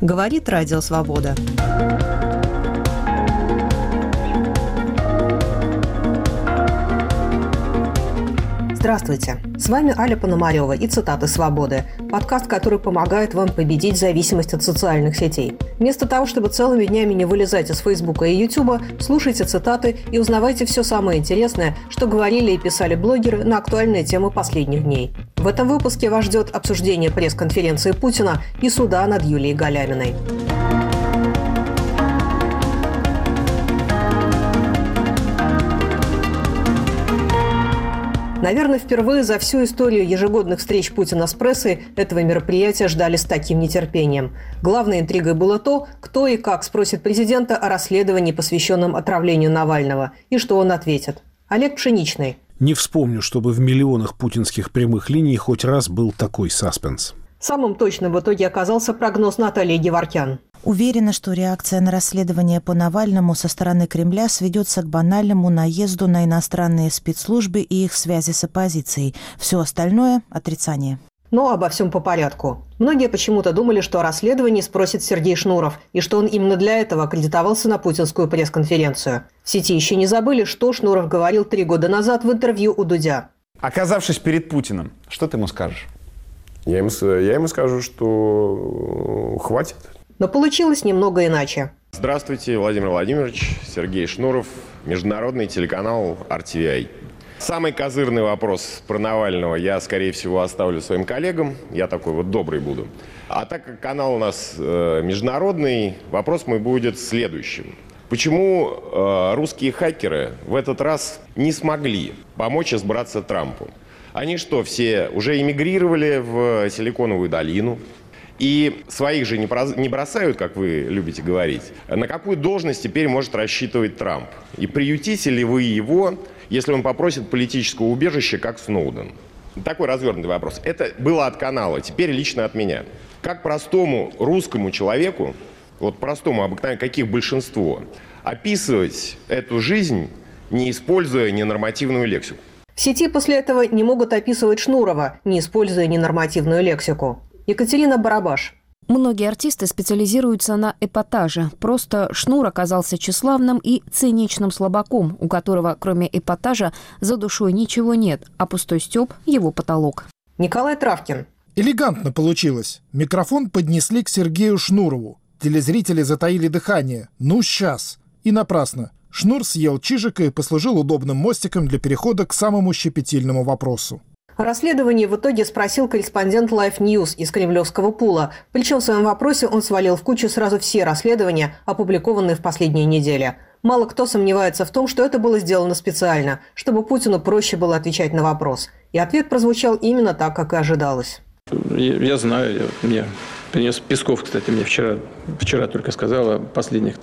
Говорит Радио Свобода. Здравствуйте! С вами Аля Пономарева и «Цитаты свободы» – подкаст, который помогает вам победить зависимость от социальных сетей. Вместо того, чтобы целыми днями не вылезать из Фейсбука и Ютуба, слушайте цитаты и узнавайте все самое интересное, что говорили и писали блогеры на актуальные темы последних дней. В этом выпуске вас ждет обсуждение пресс-конференции Путина и суда над Юлией Галяминой. Наверное, впервые за всю историю ежегодных встреч Путина с прессой этого мероприятия ждали с таким нетерпением. Главной интригой было то, кто и как спросит президента о расследовании, посвященном отравлению Навального, и что он ответит. Олег Пшеничный. Не вспомню, чтобы в миллионах путинских прямых линий хоть раз был такой саспенс. Самым точным в итоге оказался прогноз Натальи Геворкян. Уверена, что реакция на расследование по Навальному со стороны Кремля сведется к банальному наезду на иностранные спецслужбы и их связи с оппозицией. Все остальное – отрицание. Но обо всем по порядку. Многие почему-то думали, что о расследовании спросит Сергей Шнуров, и что он именно для этого аккредитовался на путинскую пресс-конференцию. В сети еще не забыли, что Шнуров говорил 3 года назад в интервью у Дудя. Оказавшись перед Путиным, что ты ему скажешь? Я ему скажу, что хватит. Но получилось немного иначе. Здравствуйте, Владимир Владимирович, Сергей Шнуров, международный телеканал RTVI. Самый козырный вопрос про Навального я, скорее всего, оставлю своим коллегам. Я такой вот добрый буду. А так как канал у нас международный, вопрос мой будет следующим. Почему русские хакеры в этот раз не смогли помочь избраться Трампу? Они что, все уже эмигрировали в Силиконовую долину? И своих же не бросают, как вы любите говорить. На какую должность теперь может рассчитывать Трамп? И приютите ли вы его, если он попросит политического убежища, как Сноуден? Такой развернутый вопрос. Это было от канала, теперь лично от меня. Как простому русскому человеку, вот простому, обыкновенному, каких большинство, описывать эту жизнь, не используя ненормативную лексику? В сети после этого не могут описывать Шнурова, не используя ненормативную лексику. Екатерина Барабаш. Многие артисты специализируются на эпатаже. Просто Шнур оказался тщеславным и циничным слабаком, у которого, кроме эпатажа, за душой ничего нет, а пустой стёб – его потолок. Николай Травкин. Элегантно получилось. Микрофон поднесли к Сергею Шнурову. Телезрители затаили дыхание. Ну, сейчас. И напрасно. Шнур съел чижика и послужил удобным мостиком для перехода к самому щепетильному вопросу. О расследовании в итоге спросил корреспондент Life News из кремлевского пула. Причем в своем вопросе он свалил в кучу сразу все расследования, опубликованные в последние недели. Мало кто сомневается в том, что это было сделано специально, чтобы Путину проще было отвечать на вопрос. И ответ прозвучал именно так, как и ожидалось. Я знаю, мне принес Песков, кстати, мне вчера только сказал о последних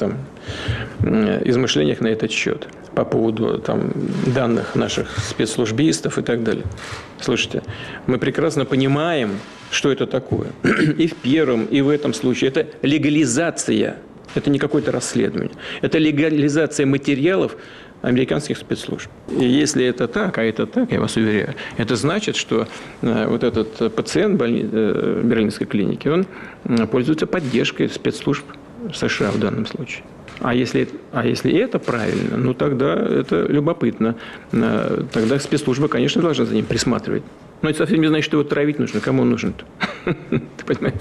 измышлениях на этот счет по поводу данных наших спецслужбистов и так далее. Слушайте, мы прекрасно понимаем, что это такое. И в первом, и в этом случае. Это легализация. Это не какое-то расследование. Это легализация материалов американских спецслужб. И если это так, а это так, я вас уверяю, это значит, что вот этот пациент Берлинской клиники, он пользуется поддержкой спецслужб США в данном случае. А если это правильно, ну тогда это любопытно. Тогда спецслужбы, конечно, должны за ним присматривать. Но это совсем не значит, что его травить нужно. Кому он нужен-то? Понимаете?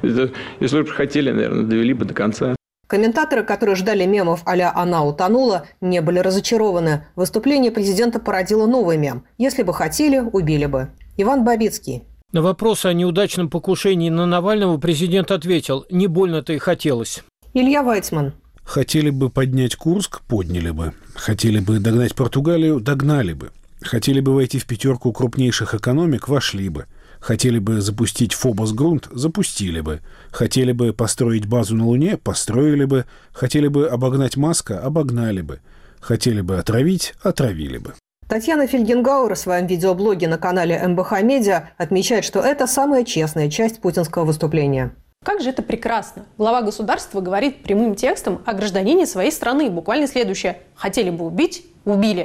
Если бы хотели, наверное, довели бы до конца. Комментаторы, которые ждали мемов а-ля «она утонула», не были разочарованы. Выступление президента породило новый мем. «Если бы хотели, убили бы». Иван Бабицкий. На вопрос о неудачном покушении на Навального президент ответил: «Не больно-то и хотелось». Илья Вайцман. Хотели бы поднять Курск – подняли бы. Хотели бы догнать Португалию – догнали бы. Хотели бы войти в 5 крупнейших экономик – вошли бы. Хотели бы запустить Фобос-Грунт – запустили бы. Хотели бы построить базу на Луне – построили бы. Хотели бы обогнать Маска – обогнали бы. Хотели бы отравить – отравили бы. Татьяна Фельгенгауэр в своем видеоблоге на канале МБХ Медиа отмечает, что это самая честная часть путинского выступления. Как же это прекрасно! Глава государства говорит прямым текстом о гражданине своей страны. Буквально следующее. Хотели бы убить – убили.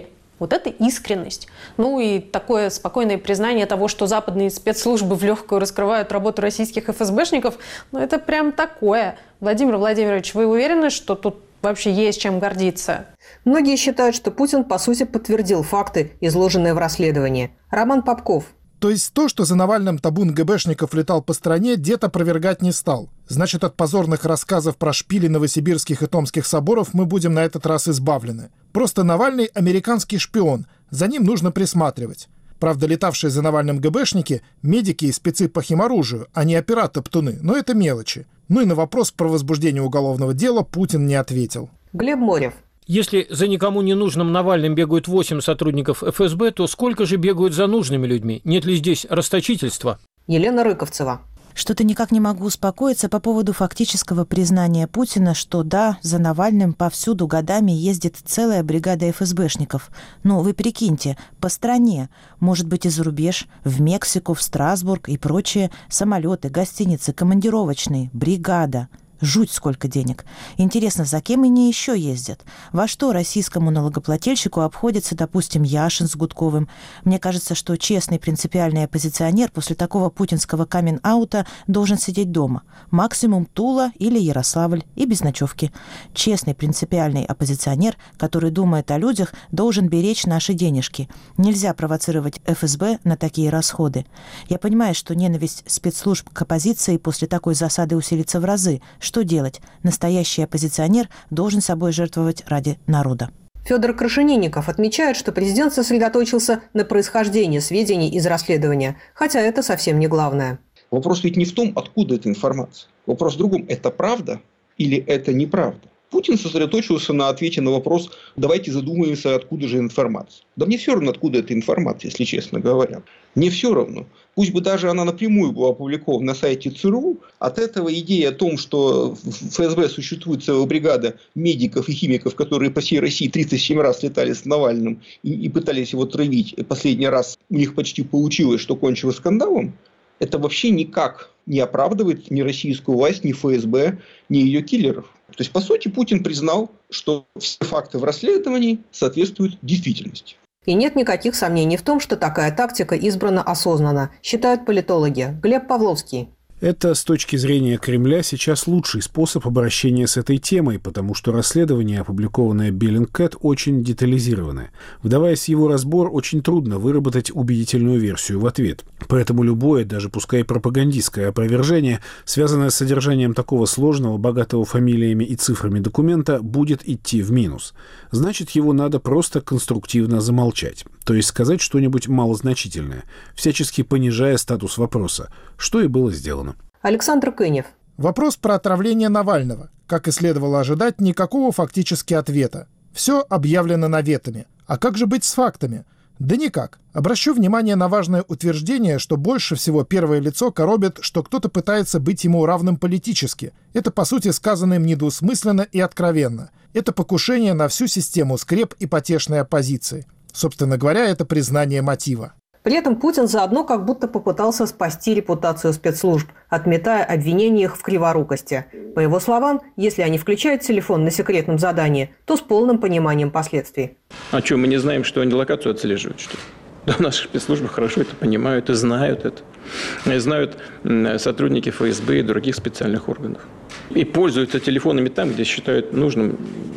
Вот это искренность. Ну и такое спокойное признание того, что западные спецслужбы в легкую раскрывают работу российских ФСБшников, ну это прям такое. Владимир Владимирович, вы уверены, что тут вообще есть чем гордиться? Многие считают, что Путин, по сути, подтвердил факты, изложенные в расследовании. Роман Попков. То есть то, что за Навальным табун ГБшников летал по стране, дед опровергать не стал. Значит, от позорных рассказов про шпили новосибирских и томских соборов мы будем на этот раз избавлены. Просто Навальный – американский шпион, за ним нужно присматривать. Правда, летавшие за Навальным ГБшники – медики и спецы по химоружию, а не опера-топтуны, но это мелочи. Ну и на вопрос про возбуждение уголовного дела Путин не ответил. Глеб Морев. Если за никому не нужным Навальным бегают 8 сотрудников ФСБ, то сколько же бегают за нужными людьми? Нет ли здесь расточительства? Елена Рыковцева. Что-то никак не могу успокоиться по поводу фактического признания Путина, что да, за Навальным повсюду годами ездит целая бригада ФСБшников. Ну, вы прикиньте, по стране, может быть, и за рубеж, в Мексику, в Страсбург и прочие самолеты, гостиницы, командировочные, бригада. Жуть сколько денег. Интересно, за кем они еще ездят? Во что российскому налогоплательщику обходится, допустим, Яшин с Гудковым? Мне кажется, что честный принципиальный оппозиционер после такого путинского камин-аута должен сидеть дома. Максимум Тула или Ярославль и без ночевки. Честный принципиальный оппозиционер, который думает о людях, должен беречь наши денежки. Нельзя провоцировать ФСБ на такие расходы. Я понимаю, что ненависть спецслужб к оппозиции после такой засады усилится в разы. Что делать? Настоящий оппозиционер должен собой жертвовать ради народа. Федор Крашенинников отмечает, что президент сосредоточился на происхождении сведений из расследования, хотя это совсем не главное. Вопрос ведь не в том, откуда эта информация. Вопрос в другом. Это правда или это неправда? Путин сосредоточился на ответе на вопрос: давайте задумаемся, откуда же информация. Да мне все равно, откуда эта информация, если честно говоря. Мне все равно. Пусть бы даже она напрямую была опубликована на сайте ЦРУ, от этого идея о том, что в ФСБ существует целая бригада медиков и химиков, которые по всей России 37 раз летали с Навальным и пытались его травить. И последний раз у них почти получилось, что кончилось скандалом. Это вообще никак не оправдывает ни российскую власть, ни ФСБ, ни ее киллеров. То есть, по сути, Путин признал, что все факты в расследовании соответствуют действительности. И нет никаких сомнений в том, что такая тактика избрана осознанно, считают политологи. Глеб Павловский. Это, с точки зрения Кремля, сейчас лучший способ обращения с этой темой, потому что расследование, опубликованное Bellingcat, очень детализированное. Вдаваясь в его разбор, очень трудно выработать убедительную версию в ответ. Поэтому любое, даже пускай пропагандистское опровержение, связанное с содержанием такого сложного, богатого фамилиями и цифрами документа, будет идти в минус. Значит, его надо просто конструктивно замолчать. То есть сказать что-нибудь малозначительное, всячески понижая статус вопроса, что и было сделано. Александр Кынев. Вопрос про отравление Навального. Как и следовало ожидать, никакого фактически ответа. Все объявлено наветами. А как же быть с фактами? Да никак. Обращу внимание на важное утверждение, что больше всего первое лицо коробит, что кто-то пытается быть ему равным политически. Это, по сути, сказано им недвусмысленно и откровенно. Это покушение на всю систему скреп и потешной оппозиции. Собственно говоря, это признание мотива. При этом Путин заодно как будто попытался спасти репутацию спецслужб, отметая обвинения их в криворукости. По его словам, если они включают телефон на секретном задании, то с полным пониманием последствий. А что, мы не знаем, что они локацию отслеживают, что ли? Да, наши спецслужбы хорошо это понимают и знают это. И знают сотрудники ФСБ и других специальных органов. И пользуются телефонами там, где считают нужным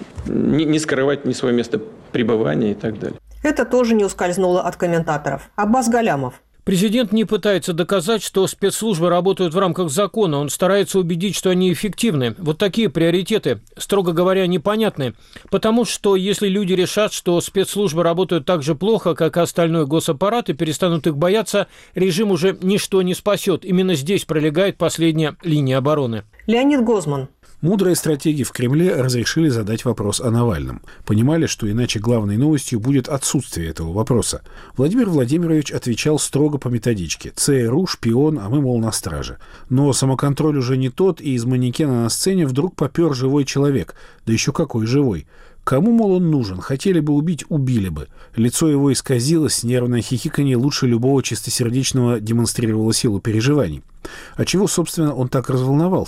не скрывать ни свое место пребывания и так далее. Это тоже не ускользнуло от комментаторов. Аббас Галямов. Президент не пытается доказать, что спецслужбы работают в рамках закона. Он старается убедить, что они эффективны. Вот такие приоритеты, строго говоря, непонятны. Потому что если люди решат, что спецслужбы работают так же плохо, как и остальной госаппарат, и перестанут их бояться, режим уже ничто не спасет. Именно здесь пролегает последняя линия обороны. Леонид Гозман. Мудрые стратеги в Кремле разрешили задать вопрос о Навальном. Понимали, что иначе главной новостью будет отсутствие этого вопроса. Владимир Владимирович отвечал строго по методичке. ЦРУ, шпион, а мы, мол, на страже. Но самоконтроль уже не тот, и из манекена на сцене вдруг попер живой человек. Да еще какой живой. Кому, мол, он нужен? Хотели бы убить — убили бы. Лицо его исказилось, нервное хихиканье лучше любого чистосердечного демонстрировало силу переживаний. А чего, собственно, он так разволновался?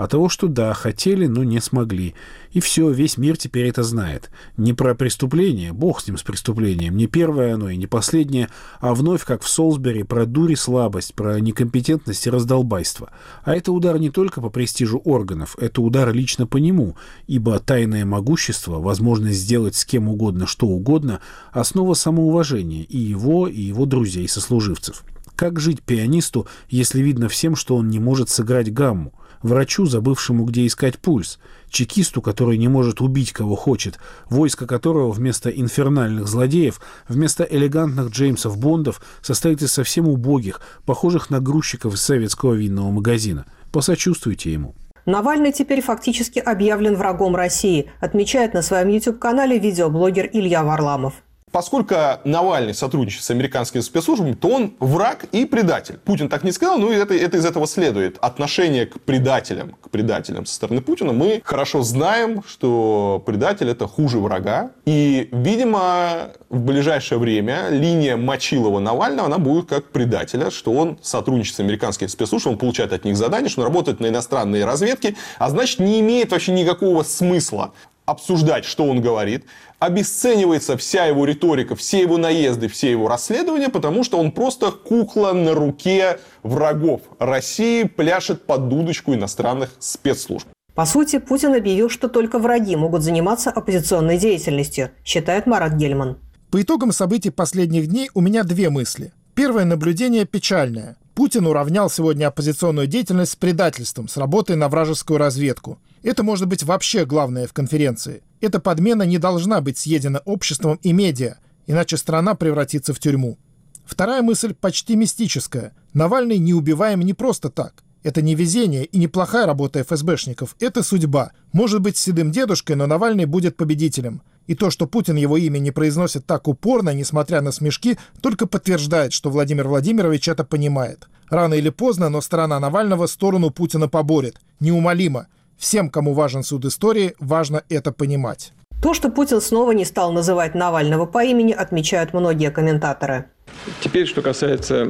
а того, что да, хотели, но не смогли. И все, весь мир теперь это знает. Не про преступление, бог с ним с преступлением, не первое оно и не последнее, а вновь, как в Солсбери, про дурь и слабость, про некомпетентность и раздолбайство. А это удар не только по престижу органов, это удар лично по нему, ибо тайное могущество, возможность сделать с кем угодно что угодно, основа самоуважения и его друзей-сослуживцев. Как жить пианисту, если видно всем, что он не может сыграть гамму? Врачу, забывшему, где искать пульс? Чекисту, который не может убить, кого хочет, войско которого вместо инфернальных злодеев, вместо элегантных Джеймсов Бондов состоит из совсем убогих, похожих на грузчиков из советского винного магазина? Посочувствуйте ему. Навальный теперь фактически объявлен врагом России, отмечает на своем YouTube-канале видеоблогер Илья Варламов. Поскольку Навальный сотрудничает с американскими спецслужбами, то он враг и предатель. Путин так не сказал, но это из этого следует. Отношение к предателям со стороны Путина мы хорошо знаем, что предатель – это хуже врага. И, видимо, в ближайшее время линия Мочилова-Навального, она будет как предателя, что он сотрудничает с американскими спецслужбами, он получает от них задания, что он работает на иностранные разведки, а значит, не имеет вообще никакого смысла обсуждать, что он говорит. Обесценивается вся его риторика, все его наезды, все его расследования, потому что он просто кукла на руке врагов России, пляшет под дудочку иностранных спецслужб. По сути, Путин объявил, что только враги могут заниматься оппозиционной деятельностью, считает Марат Гельман. По итогам событий последних дней у меня две мысли. Первое наблюдение печальное. Путин уравнял сегодня оппозиционную деятельность с предательством, с работой на вражескую разведку. Это может быть вообще главное в конференции. Эта подмена не должна быть съедена обществом и медиа, иначе страна превратится в тюрьму. Вторая мысль почти мистическая. Навальный неубиваем не просто так. Это не везение и не плохая работа ФСБшников. Это судьба. Может быть, с седым дедушкой, но Навальный будет победителем. И то, что Путин его имя не произносит так упорно, несмотря на смешки, только подтверждает, что Владимир Владимирович это понимает. Рано или поздно, но сторона Навального сторону Путина поборет. Неумолимо. Всем, кому важен суд истории, важно это понимать. То, что Путин снова не стал называть Навального по имени, отмечают многие комментаторы. Теперь, что касается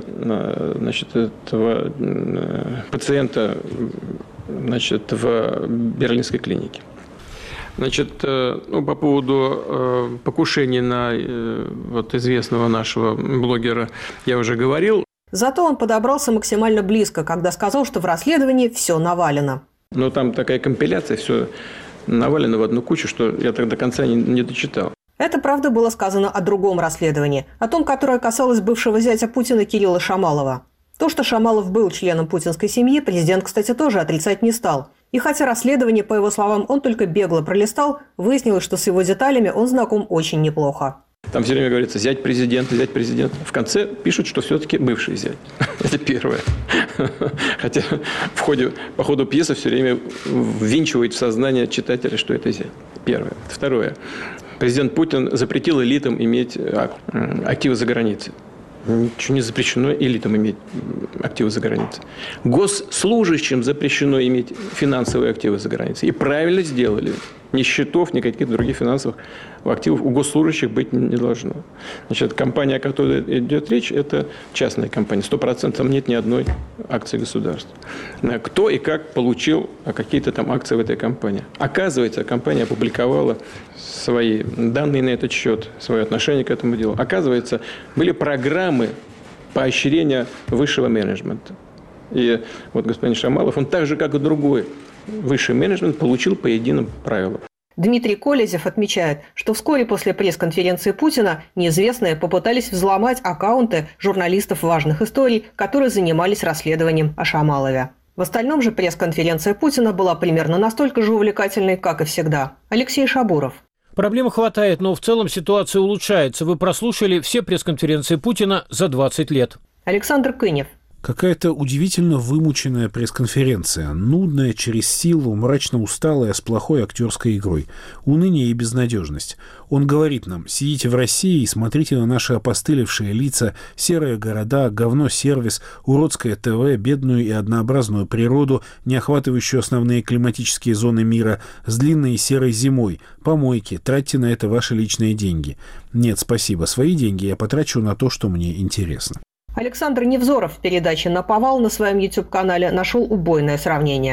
этого пациента в берлинской клинике. По поводу покушений на известного нашего блогера я уже говорил. Зато он подобрался максимально близко, когда сказал, что в расследовании все навалено. Но там такая компиляция, все навалено в одну кучу, что я так до конца не дочитал. Это, правда, было сказано о другом расследовании, о том, которое касалось бывшего зятя Путина Кирилла Шамалова. То, что Шамалов был членом путинской семьи, президент, кстати, тоже отрицать не стал. И хотя расследование, по его словам, он только бегло пролистал, выяснилось, что с его деталями он знаком очень неплохо. Там все время говорится зять президента. В конце пишут, что все-таки бывший зять. Это первое. Хотя по ходу пьесы все время ввинчивает в сознание читателя, что это зять. Первое. Второе. Президент Путин запретил элитам иметь активы за границей. Ничего не запрещено элитам иметь активы за границей. Госслужащим запрещено иметь финансовые активы за границей. И правильно сделали. Ни счетов, ни каких-то других финансовых активов у госслужащих быть не должно. Компания, о которой идет речь, это частная компания. 100% там нет ни одной акции государства. Кто и как получил какие-то там акции в этой компании? Оказывается, компания опубликовала свои данные на этот счет, свое отношение к этому делу. Оказывается, были программы поощрения высшего менеджмента. И господин Шамалов, он так же, как и другой высший менеджмент, получил по единым правилам. Дмитрий Колезев отмечает, что вскоре после пресс-конференции Путина неизвестные попытались взломать аккаунты журналистов важных историй, которые занимались расследованием о Шамалове. В остальном же пресс-конференция Путина была примерно настолько же увлекательной, как и всегда. Алексей Шабуров. Проблем хватает, но в целом ситуация улучшается. Вы прослушали все пресс-конференции Путина за 20 лет. Александр Кынев. Какая-то удивительно вымученная пресс-конференция, нудная, через силу, мрачно усталая, с плохой актерской игрой. Уныние и безнадежность. Он говорит нам: сидите в России и смотрите на наши опостылевшие лица, серые города, говно-сервис, уродское ТВ, бедную и однообразную природу, не охватывающую основные климатические зоны мира, с длинной и серой зимой, помойки, тратьте на это ваши личные деньги. Нет, спасибо, свои деньги я потрачу на то, что мне интересно. Александр Невзоров в передаче «Наповал» на своем YouTube-канале нашел убойное сравнение.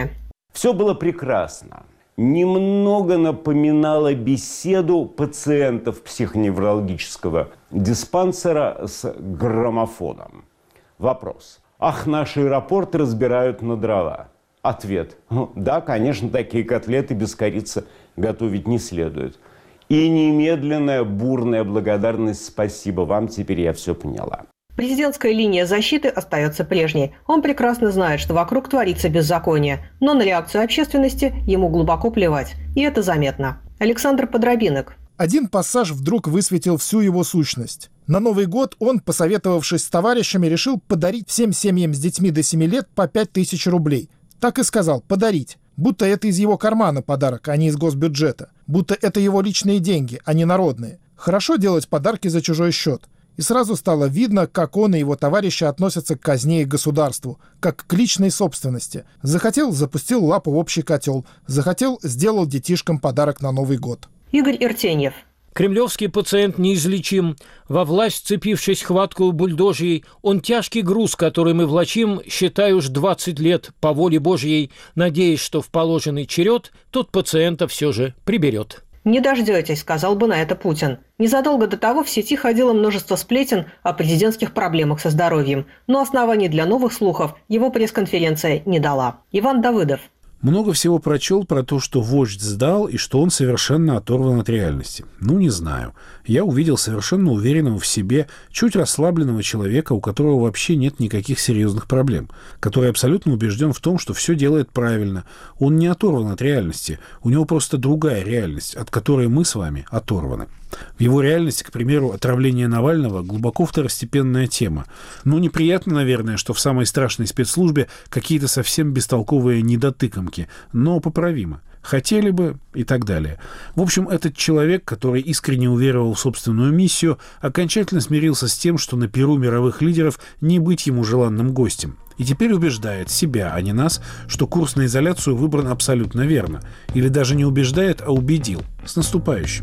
Все было прекрасно. Немного напоминало беседу пациентов психоневрологического диспансера с граммофоном. Вопрос. Ах, наш аэропорт разбирают на дрова. Ответ. Да, конечно, такие котлеты без корицы готовить не следует. И немедленная бурная благодарность. Спасибо вам, теперь я все поняла. Президентская линия защиты остается прежней. Он прекрасно знает, что вокруг творится беззаконие, но на реакцию общественности ему глубоко плевать. И это заметно. Александр Подробинок. Один пассаж вдруг высветил всю его сущность. На Новый год он, посоветовавшись с товарищами, решил подарить всем семьям с детьми до 7 лет по 5000 рублей. Так и сказал «подарить». Будто это из его кармана подарок, а не из госбюджета. Будто это его личные деньги, а не народные. Хорошо делать подарки за чужой счет. И сразу стало видно, как он и его товарищи относятся к казне и государству, как к личной собственности. Захотел – запустил лапу в общий котел. Захотел – сделал детишкам подарок на Новый год. Игорь Иртеньев. Кремлевский пациент неизлечим. Во власть, вцепившись хваткою бульдожьей, он тяжкий груз, который мы влачим, считай уж 20 лет по воле Божьей, надеясь, что в положенный черед тот пациента все же приберет. «Не дождетесь», — сказал бы на это Путин. Незадолго до того в сети ходило множество сплетен о президентских проблемах со здоровьем, но оснований для новых слухов его пресс-конференция не дала. Иван Давыдов. Много всего прочел про то, что вождь сдал и что он совершенно оторван от реальности. Не знаю. Я увидел совершенно уверенного в себе, чуть расслабленного человека, у которого вообще нет никаких серьезных проблем, который абсолютно убежден в том, что все делает правильно. Он не оторван от реальности. У него просто другая реальность, от которой мы с вами оторваны. В его реальности, к примеру, отравление Навального глубоко второстепенная тема. Неприятно, наверное, что в самой страшной спецслужбе какие-то совсем бестолковые недотыкомки, но поправимо. Хотели бы и так далее. В общем, этот человек, который искренне уверовал в собственную миссию, окончательно смирился с тем, что на пиру мировых лидеров не быть ему желанным гостем. И теперь убеждает себя, а не нас, что курс на изоляцию выбран абсолютно верно. Или даже не убеждает, а убедил. С наступающим.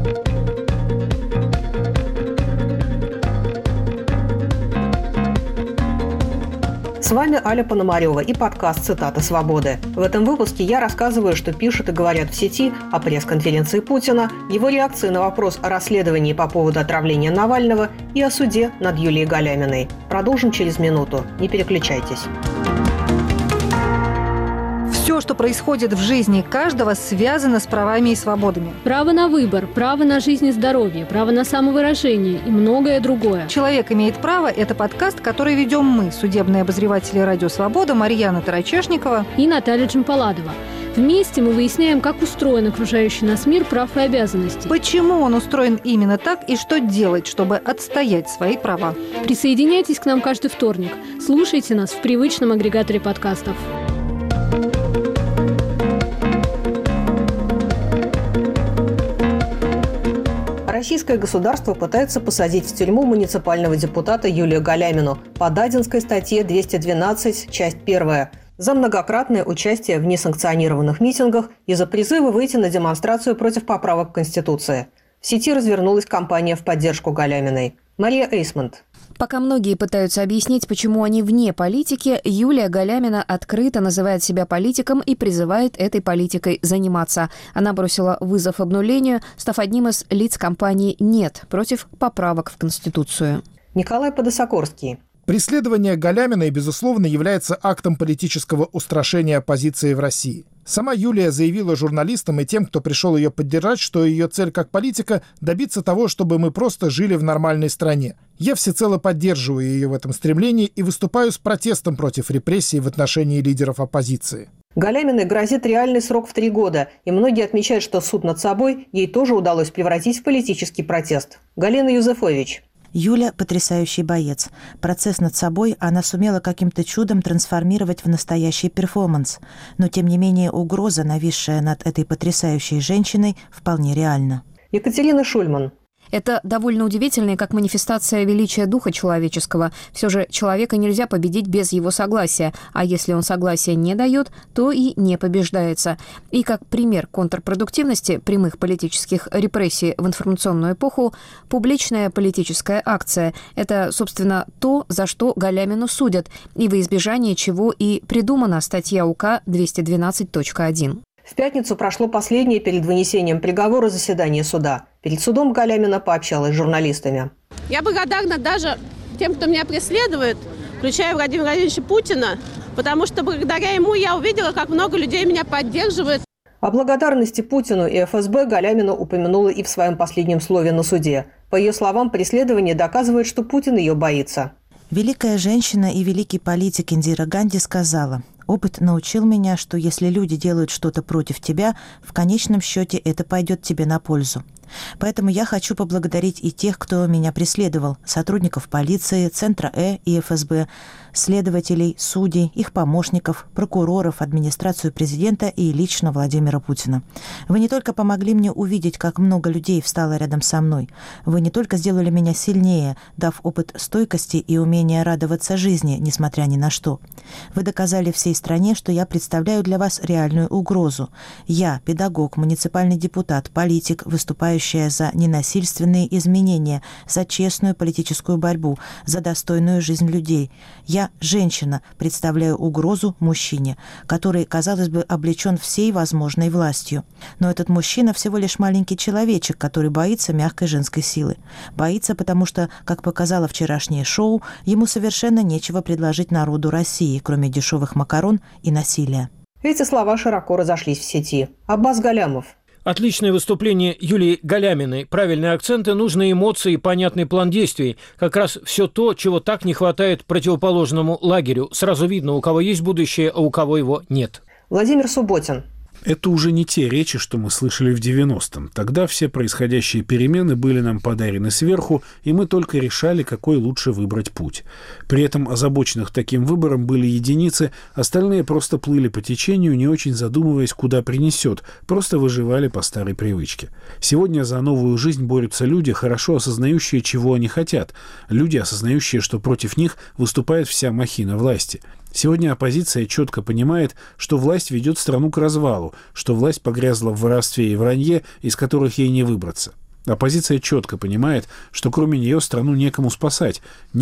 С вами Аля Пономарева и подкаст «Цитаты свободы». В этом выпуске я рассказываю, что пишут и говорят в сети о пресс-конференции Путина, его реакции на вопрос о расследовании по поводу отравления Навального и о суде над Юлией Галяминой. Продолжим через минуту. Не переключайтесь. Все, что происходит в жизни каждого, связано с правами и свободами. Право на выбор, право на жизнь и здоровье, право на самовыражение и многое другое. «Человек имеет право» – это подкаст, который ведем мы, судебные обозреватели «Радио Свобода» Марьяна Тарачешникова и Наталья Джампаладова. Вместе мы выясняем, как устроен окружающий нас мир прав и обязанностей. Почему он устроен именно так и что делать, чтобы отстоять свои права. Присоединяйтесь к нам каждый вторник. Слушайте нас в привычном агрегаторе подкастов. Российское государство пытается посадить в тюрьму муниципального депутата Юлию Галямину по Дадинской статье 212, часть 1, за многократное участие в несанкционированных митингах и за призывы выйти на демонстрацию против поправок к Конституции. В сети развернулась кампания в поддержку Галяминой. Мария Эйсмонт. Пока многие пытаются объяснить, почему они вне политики, Юлия Галямина открыто называет себя политиком и призывает этой политикой заниматься. Она бросила вызов обнулению, став одним из лиц кампании «Нет» против поправок в Конституцию. Николай Подосокорский. Преследование Галяминой, безусловно, является актом политического устрашения оппозиции в России. Сама Юлия заявила журналистам и тем, кто пришел ее поддержать, что ее цель как политика – добиться того, чтобы мы просто жили в нормальной стране. Я всецело поддерживаю ее в этом стремлении и выступаю с протестом против репрессий в отношении лидеров оппозиции. Галяминой грозит реальный срок в 3 года, и многие отмечают, что суд над собой ей тоже удалось превратить в политический протест. Галина Юзефович. Юля – потрясающий боец. Процесс над собой она сумела каким-то чудом трансформировать в настоящий перформанс. Но, тем не менее, угроза, нависшая над этой потрясающей женщиной, вполне реальна. Екатерина Шульман. Это довольно удивительно, как манифестация величия духа человеческого. Все же человека нельзя победить без его согласия, а если он согласия не дает, то и не побеждается. И как пример контрпродуктивности прямых политических репрессий в информационную эпоху, публичная политическая акция – это, собственно, то, за что Галямину судят, и во избежание чего и придумана статья УК 212.1. В пятницу прошло последнее перед вынесением приговора заседание суда. Перед судом Галямина пообщалась с журналистами. Я благодарна даже тем, кто меня преследует, включая Владимира Владимировича Путина, потому что благодаря ему я увидела, как много людей меня поддерживает. О благодарности Путину и ФСБ Галямина упомянула и в своем последнем слове на суде. По ее словам, преследование доказывает, что Путин ее боится. Великая женщина и великий политик Индира Ганди сказала: «Опыт научил меня, что если люди делают что-то против тебя, в конечном счете это пойдет тебе на пользу». Поэтому я хочу поблагодарить и тех, кто меня преследовал, сотрудников полиции, Центра и ФСБ, следователей, судей, их помощников, прокуроров, администрацию президента и лично Владимира Путина. Вы не только помогли мне увидеть, как много людей встало рядом со мной, вы не только сделали меня сильнее, дав опыт стойкости и умения радоваться жизни, несмотря ни на что. Вы доказали всей стране, что я представляю для вас реальную угрозу. Я, педагог, муниципальный депутат, политик, выступающая за ненасильственные изменения, за честную политическую борьбу, за достойную жизнь людей. Я, женщина, представляю угрозу мужчине, который, казалось бы, облечен всей возможной властью. Но этот мужчина всего лишь маленький человечек, который боится мягкой женской силы. Боится, потому что, как показало вчерашнее шоу, ему совершенно нечего предложить народу России, кроме дешевых макарон и насилия. Эти слова широко разошлись в сети. Аббас Галямов. Отличное выступление Юлии Галяминой. Правильные акценты, нужные эмоции, понятный план действий. Как раз все то, чего так не хватает противоположному лагерю. Сразу видно, у кого есть будущее, а у кого его нет. Владимир Субботин. Это уже не те речи, что мы слышали в 90-м. Тогда все происходящие перемены были нам подарены сверху, и мы только решали, какой лучше выбрать путь. При этом озабоченных таким выбором были единицы, остальные просто плыли по течению, не очень задумываясь, куда принесет, просто выживали по старой привычке. Сегодня за новую жизнь борются люди, хорошо осознающие, чего они хотят, люди, осознающие, что против них выступает вся махина власти. Сегодня оппозиция четко понимает, что власть ведет страну к развалу, что власть погрязла в воровстве и вранье, из которых ей не выбраться. Оппозиция четко понимает, что кроме нее страну некому спасать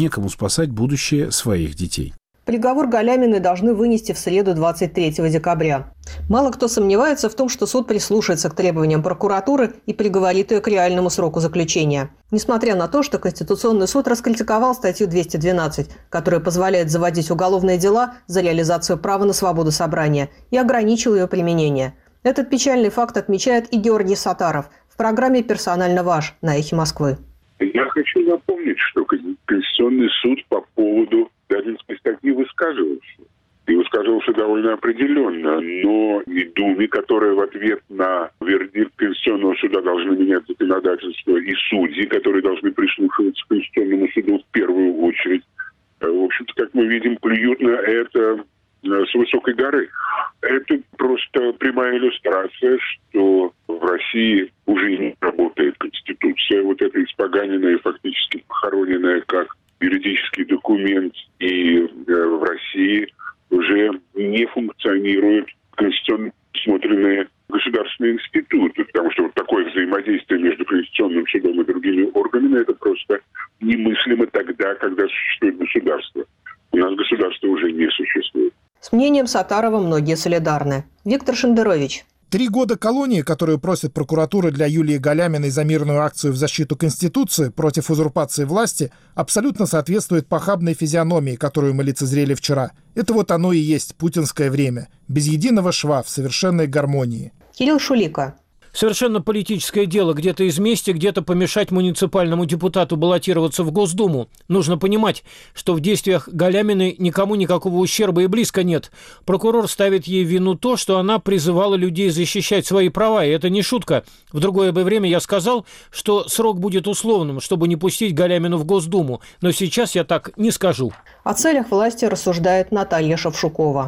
будущее своих детей. Приговор Галяминой должны вынести в среду 23 декабря. Мало кто сомневается в том, что суд прислушается к требованиям прокуратуры и приговорит ее к реальному сроку заключения. Несмотря на то, что Конституционный суд раскритиковал статью 212, которая позволяет заводить уголовные дела за реализацию права на свободу собрания, и ограничил ее применение. Этот печальный факт отмечает и Георгий Саттаров в программе «Персонально ваш» на «Эхе Москвы». Я хочу напомнить, что Конституционный суд по поводу Даринской статьи высказывался. И высказывался довольно определенно. Но и Думе, которая в ответ на вердикт Конституционного суда должны менять законодательство, и судьи, которые должны прислушиваться к Конституционному суду в первую очередь, в общем-то, как мы видим, плюют на это с высокой горы. Это просто прямая иллюстрация, что в России уже не работает Конституция, вот эта испоганенная, фактически похороненная как юридический документ, и в России уже не функционируют конституционно смотренные государственные институты, потому что вот такое взаимодействие между Конституционным судом и другими органами, это просто немыслимо тогда, когда существует государство. У нас государства уже не существует. С мнением Саттарова многие солидарны. Виктор Шендерович. 3 года колонии, которую просит прокуратура для Юлии Галяминой за мирную акцию в защиту Конституции против узурпации власти, абсолютно соответствует похабной физиономии, которую мы лицезрели вчера. Это вот оно и есть путинское время. Без единого шва, в совершенной гармонии. Кирилл Шулика. Совершенно политическое дело. Где-то из мести, где-то помешать муниципальному депутату баллотироваться в Госдуму. Нужно понимать, что в действиях Галяминой никому никакого ущерба и близко нет. Прокурор ставит ей в вину то, что она призывала людей защищать свои права, и это не шутка. В другое бы время я сказал, что срок будет условным, чтобы не пустить Галямину в Госдуму. Но сейчас я так не скажу. О целях власти рассуждает Наталья Шевшукова.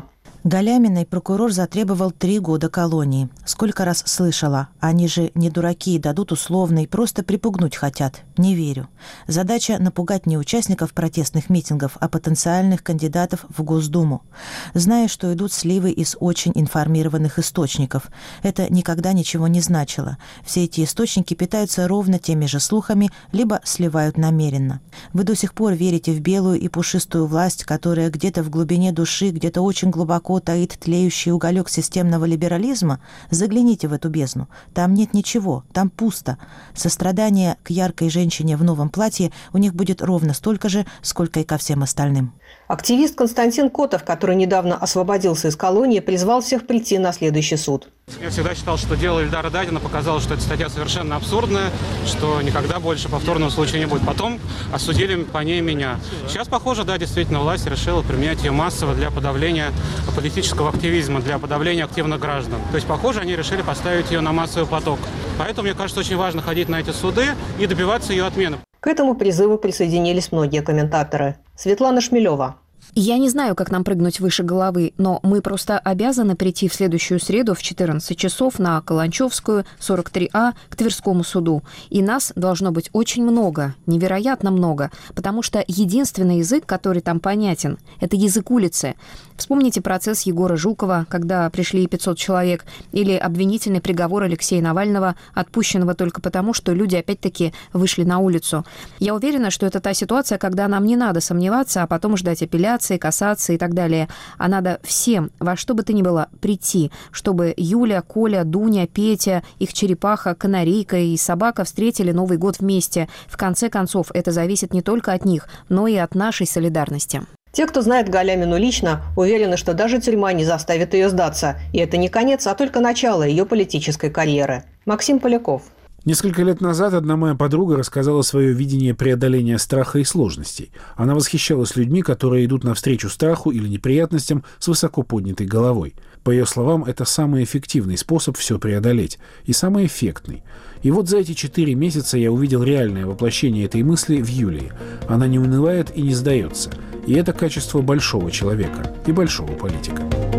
Галяминой прокурор затребовал 3 года колонии. Сколько раз слышала, они же не дураки, дадут условный, просто припугнуть хотят. Не верю. Задача напугать не участников протестных митингов, а потенциальных кандидатов в Госдуму. Зная, что идут сливы из очень информированных источников. Это никогда ничего не значило. Все эти источники питаются ровно теми же слухами, либо сливают намеренно. Вы до сих пор верите в белую и пушистую власть, которая где-то в глубине души, где-то очень глубоко таит тлеющий уголек системного либерализма? Загляните в эту бездну. Там нет ничего, там пусто. Сострадание к яркой женщине в новом платье у них будет ровно столько же, сколько и ко всем остальным. Активист Константин Котов, который недавно освободился из колонии, призвал всех прийти на следующий суд. Я всегда считал, что дело Ильдара Дадина показало, что эта статья совершенно абсурдная, что никогда больше повторного случая не будет. Потом осудили по ней меня. Сейчас, похоже, да, действительно, власть решила применять ее массово для подавления политического активизма, для подавления активных граждан. То есть, похоже, они решили поставить ее на массовый поток. Поэтому, мне кажется, очень важно ходить на эти суды и добиваться ее отмены. К этому призыву присоединились многие комментаторы. Светлана Шмелева. Я не знаю, как нам прыгнуть выше головы, но мы просто обязаны прийти в следующую среду в 14 часов на Каланчевскую, 43А, к Тверскому суду. И нас должно быть очень много, невероятно много, потому что единственный язык, который там понятен, это язык улицы. Вспомните процесс Егора Жукова, когда пришли 500 человек, или обвинительный приговор Алексея Навального, отпущенного только потому, что люди опять-таки вышли на улицу. Я уверена, что это та ситуация, когда нам не надо сомневаться, а потом ждать апелляции, кассации и так далее. А надо всем, во что бы то ни было, прийти, чтобы Юля, Коля, Дуня, Петя, их черепаха, канарейка и собака встретили Новый год вместе. В конце концов, это зависит не только от них, но и от нашей солидарности. Те, кто знает Галямину лично, уверены, что даже тюрьма не заставит ее сдаться. И это не конец, а только начало ее политической карьеры. Максим Поляков. Несколько лет назад одна моя подруга рассказала свое видение преодоления страха и сложностей. Она восхищалась людьми, которые идут навстречу страху или неприятностям с высоко поднятой головой. По ее словам, это самый эффективный способ все преодолеть. И самый эффектный. И вот за эти 4 месяца я увидел реальное воплощение этой мысли в Юлии. Она не унывает и не сдается. И это качество большого человека и большого политика.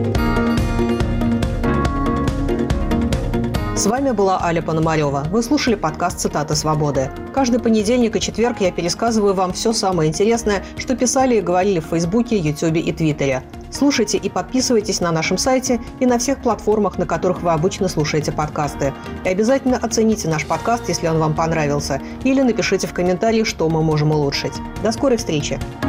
С вами была Аля Пономарева. Вы слушали подкаст «Цитаты свободы». Каждый понедельник и четверг я пересказываю вам все самое интересное, что писали и говорили в Фейсбуке, Ютубе и Твиттере. Слушайте и подписывайтесь на нашем сайте и на всех платформах, на которых вы обычно слушаете подкасты. И обязательно оцените наш подкаст, если он вам понравился, или напишите в комментариях, что мы можем улучшить. До скорой встречи!